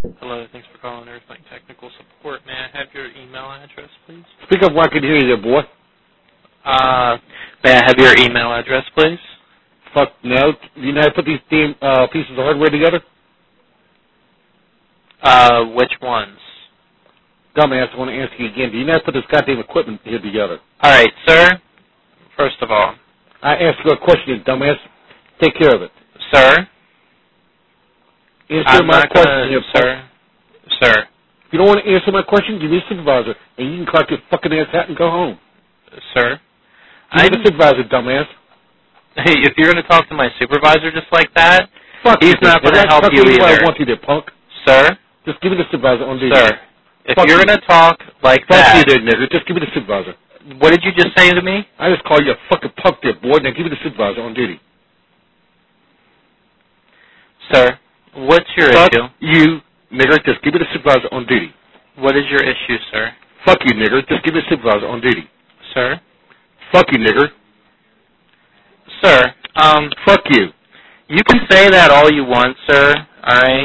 Hello, thanks for calling Earthling Technical Support. May I have your email address, please? Speak up where I can hear you there, boy. May I have your email address, please? Fuck no. You know how to put these damn pieces of hardware together? Which ones? Dumbass, I want to ask you again. Do you know how to put this goddamn equipment here together? All right, sir. First of all. I asked you a question, dumbass. Take care of it. Sir? Answer my question here, sir. Sir. If you don't want to answer my question, give me a supervisor, and you can collect your fucking ass hat and go home. Sir? Give me the supervisor, dumbass. Hey, if you're going to talk to my supervisor just like that, fuck he's not going to help you either. I want you there, punk. Sir? Just give me the supervisor on duty. Sir, if you're going to talk like that... Fuck you there, nigga. Just give me the supervisor. What did you just say to me? I just called you a fucking punk there, boy. Now give me the supervisor on duty. Sir, what's your Fuck issue? you, nigger. Just give me the supervisor on duty. What is your issue, sir? Fuck you, nigger. Just give me the supervisor on duty. Sir? Fuck you, nigger. Sir, fuck you. You can say that all you want, sir, all right?